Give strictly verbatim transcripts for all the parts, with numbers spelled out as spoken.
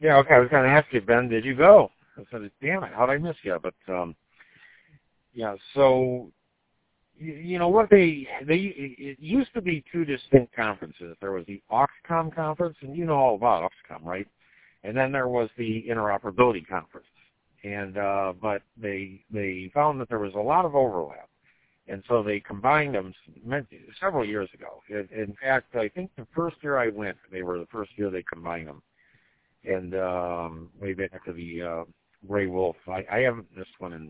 Yeah, okay, I was going to ask you, Ben, did you go? I said, damn it, how'd I miss you? But, um, yeah, so, you, you know, what they, they, it used to be two distinct conferences. There was the Auxcom conference, and you know all about Auxcom, right? And then there was the interoperability conference. And, uh, but they, they found that there was a lot of overlap. And so they combined them several years ago. In fact, I think the first year I went, they were the first year they combined them. And um, way back to the uh, Gray Wolf. I, I haven't missed one. And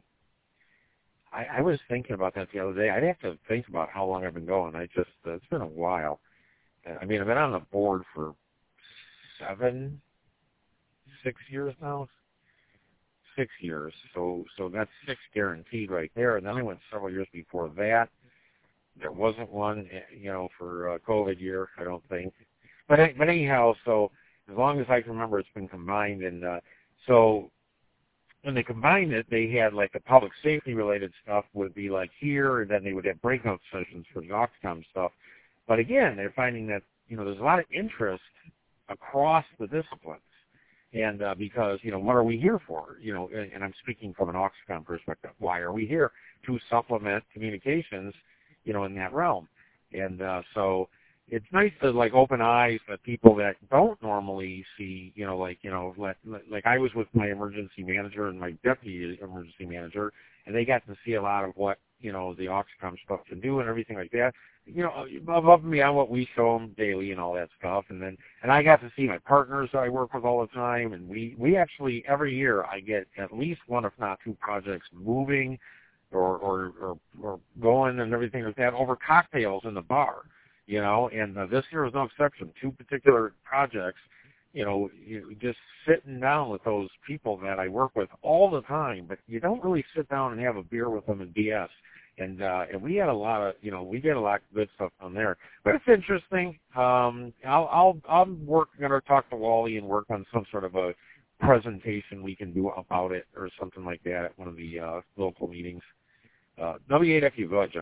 I, I was thinking about that the other day. I'd have to think about how long I've been going. I just, uh, it's been a while. I mean, I've been on the board for seven, six years now. Six years, so so that's six guaranteed right there. And then I went several years before that. There wasn't one, you know, for uh, COVID year, I don't think. But but anyhow, so as long as I can remember, it's been combined. And uh, so when they combined it, they had like the public safety related stuff would be like here, and then they would have breakout sessions for the Auxcom stuff. But again, they're finding that you know there's a lot of interest across the disciplines. And uh, because, you know, what are we here for? You know, and, and I'm speaking from an Auxcom perspective. Why are we here? To supplement communications, you know, in that realm. And uh, so it's nice to, like, open eyes to people that don't normally see, you know, like, you know, like, like I was with my emergency manager and my deputy emergency manager, and they got to see a lot of what, you know, the Auxcom stuff can do and everything like that. You know, above and beyond what we show them daily and all that stuff. And then, and I got to see my partners that I work with all the time. And we, we actually, every year, I get at least one, if not two projects moving or, or, or, or going and everything like that over cocktails in the bar, you know. And uh, this year was no exception. Two particular projects, you know, you, just sitting down with those people that I work with all the time. But you don't really sit down and have a beer with them and B S. And uh, and we had a lot of, you know, we did a lot of good stuff on there. But it's interesting. Um, I'll I'll I'm work gonna talk to Wally and work on some sort of a presentation we can do about it or something like that at one of the uh, local meetings. Uh, W eight F U, go ahead, John.